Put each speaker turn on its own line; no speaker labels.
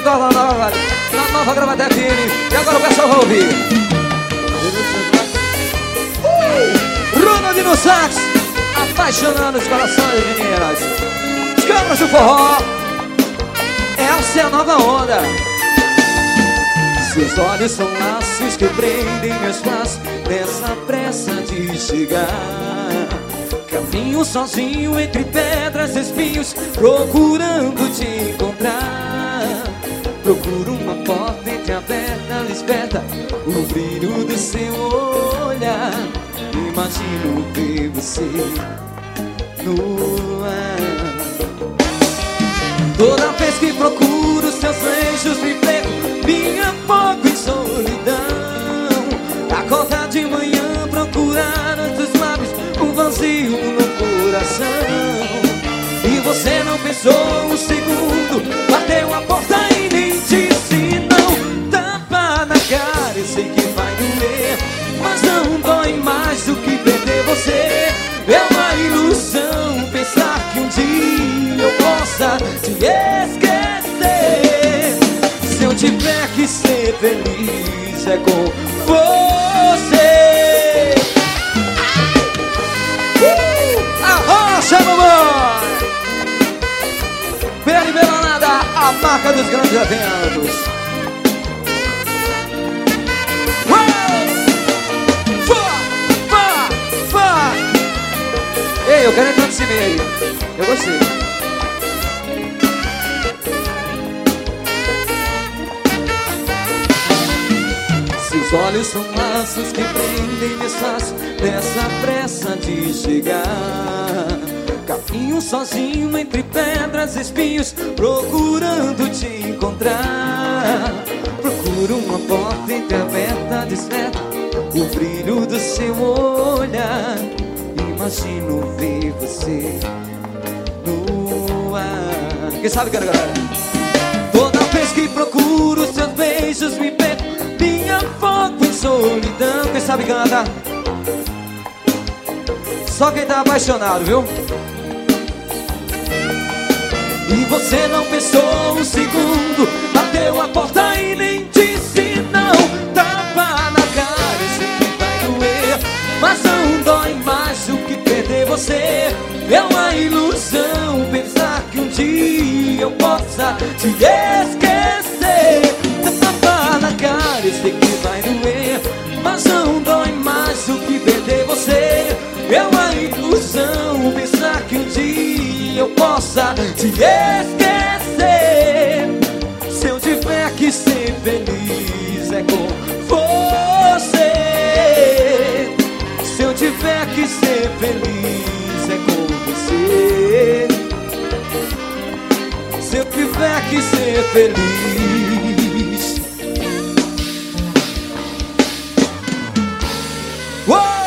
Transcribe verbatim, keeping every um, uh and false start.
Vitória Nova, na Nova Gravata F M. E agora o pessoal vai ouvir uh, Ronaldinho Sax, apaixonando os corações de meninas. Os câmeras do forró, essa é a nova onda. Seus olhos são laços que prendem meus passos nessa pressa de chegar. Caminho sozinho entre pedras e espinhos, procurando te encontrar. Procuro uma porta entreaberta, desperta o brilho do seu olhar. Imagino ver você no ar. Toda vez que procuro seus beijos, me pego, me afogo em solidão. Acorda de manhã, procurar nos teus lábios um vazio no coração. E você não pensou um segundo, bateu a porta e nem disse não. Tapa na cara, eu sei que vai doer, mas não dói mais do que perder você. É uma ilusão pensar que um dia eu possa te esquecer. Se eu tiver que ser feliz é com você. uh! Arrocha, mamãe! P L B Balada, a marca dos grandes eventos. Ei, eu quero entrar nesse meio aí. Eu gostei. Seus olhos são laços que prendem meus passos nessa pressa de chegar. Caminho sozinho entre pedras e espinhos, procurando te encontrar. Procuro uma porta entreaberta, desperta o brilho do seu olhar. Imagino ver você no ar. Quem sabe, cara, galera? Toda vez que procuro seus beijos, me perco, me afogo em solidão. Quem sabe, canta? Só quem tá apaixonado, viu? E você não pensou um segundo, bateu a porta e nem disse não. Tapa na cara, eu sei que vai doer, mas não dói mais do que perder você. É uma ilusão pensar que um dia eu possa te esquecer. Tapa na cara, eu sei que vai doer, mas não dói mais do que perder você. É uma ilusão pensar que um dia eu possa te esquecer. Se eu tiver que ser feliz é com você. Se eu tiver que ser feliz é com você. Se eu tiver que ser feliz. Uou!